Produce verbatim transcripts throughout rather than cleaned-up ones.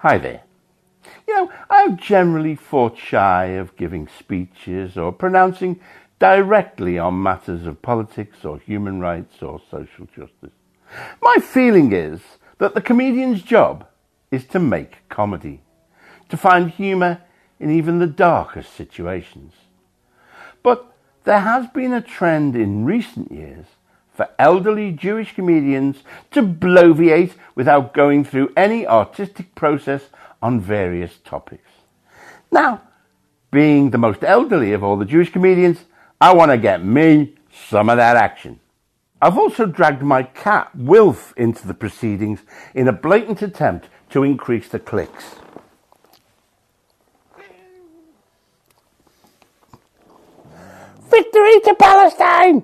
Hi there. You know, I've generally fought shy of giving speeches or pronouncing directly on matters of politics or human rights or social justice. My feeling is that the comedian's job is to make comedy, to find humour in even the darkest situations. But there has been a trend in recent years for elderly Jewish comedians to bloviate without going through any artistic process on various topics. Now, being the most elderly of all the Jewish comedians, I want to get me some of that action. I've also dragged my cat, Wilf, into the proceedings in a blatant attempt to increase the clicks. Victory to Palestine!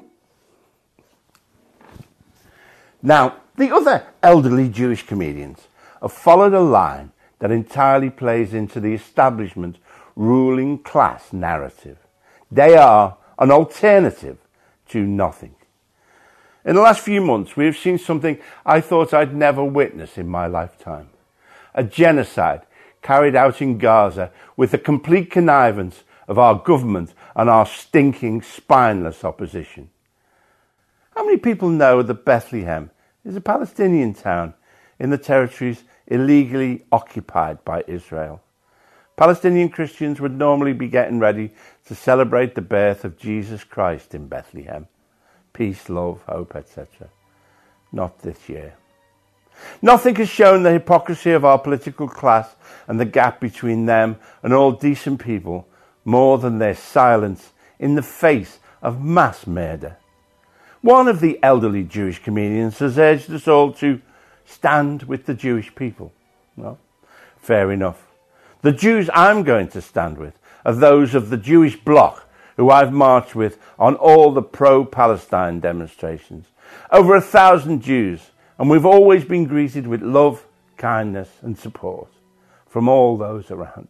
Now, the other elderly Jewish comedians have followed a line that entirely plays into the establishment ruling class narrative. They are an alternative to nothing. In the last few months, we have seen something I thought I'd never witness in my lifetime. A genocide carried out in Gaza with the complete connivance of our government and our stinking, spineless opposition. How many people know that Bethlehem is a Palestinian town in the territories illegally occupied by Israel? Palestinian Christians would normally be getting ready to celebrate the birth of Jesus Christ in Bethlehem. Peace, love, hope, et cetera. Not this year. Nothing has shown the hypocrisy of our political class and the gap between them and all decent people more than their silence in the face of mass murder. One of the elderly Jewish comedians has urged us all to stand with the Jewish people. Well, fair enough. The Jews I'm going to stand with are those of the Jewish bloc who I've marched with on all the pro-Palestine demonstrations. Over a thousand Jews, and we've always been greeted with love, kindness and support from all those around us.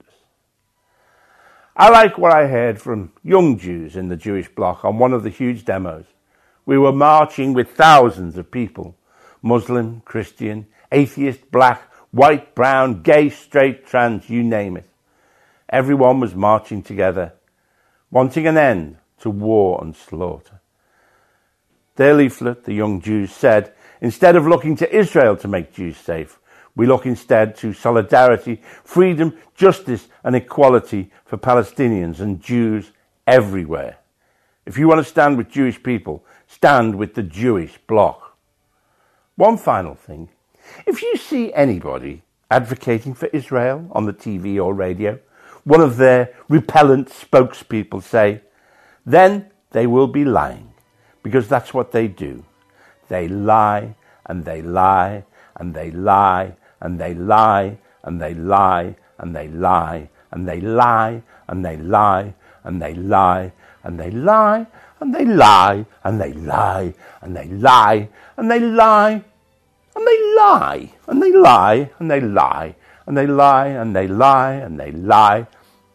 I like what I heard from young Jews in the Jewish bloc on one of the huge demos. We were marching with thousands of people, Muslim, Christian, atheist, black, white, brown, gay, straight, trans, you name it. Everyone was marching together, wanting an end to war and slaughter. Their leaflet, the young Jews, said, instead of looking to Israel to make Jews safe, we look instead to solidarity, freedom, justice and equality for Palestinians and Jews everywhere. If you want to stand with Jewish people, stand with the Jewish bloc. One final thing. If you see anybody advocating for Israel on the T V or radio, one of their repellent spokespeople say, then they will be lying, because that's what they do. They lie and they lie and they lie and they lie and they lie and they lie and they lie and they lie and they lie and they lie and they lie and they lie and they lie and they lie and they lie and they lie and they lie and they lie and they lie and they lie.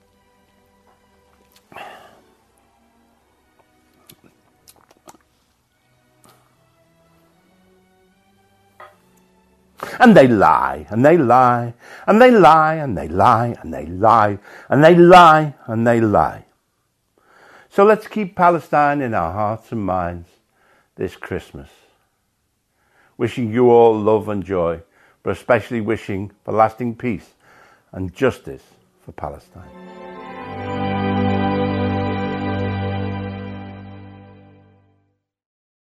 And they lie, and they lie, and they lie, and they lie, and they lie, and they lie, and they lie. So let's keep Palestine in our hearts and minds this Christmas. Wishing you all love and joy, but especially wishing for lasting peace and justice for Palestine.